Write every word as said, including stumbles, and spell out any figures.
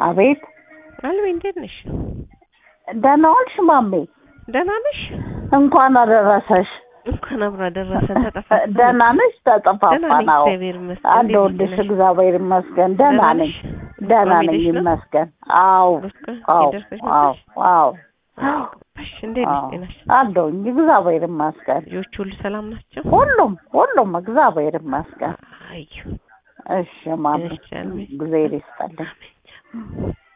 አቤት አልቤ እንዴት ነሽ? ደህና ዋልሽ ማሜ? ደህና ነሽ? እንኳን አደረሰሽ። እንኳን አብራ ደረሰን። ተጠፋፋን። ደህና ነሽ? ተጠፋፋን። አዎ እግዚአብሔር ይመስገን። አለሁልሽ። እግዚአብሔር ይመስገን። ደህና ነኝ። ደህና ነኝ ይመስገን። አዎ አዎ አዎ አዎ እሺ እንዴት ነሽ? አለሁኝ። እግዚአብሔር ይመስገን። ልጆች ሁሉ ሰላም ናቸው? ሁሉም ሁሉም እግዚአብሔር ይመስገን። አዩ እሺ ማሜ እግዚአብሔር ይስጥልኝ።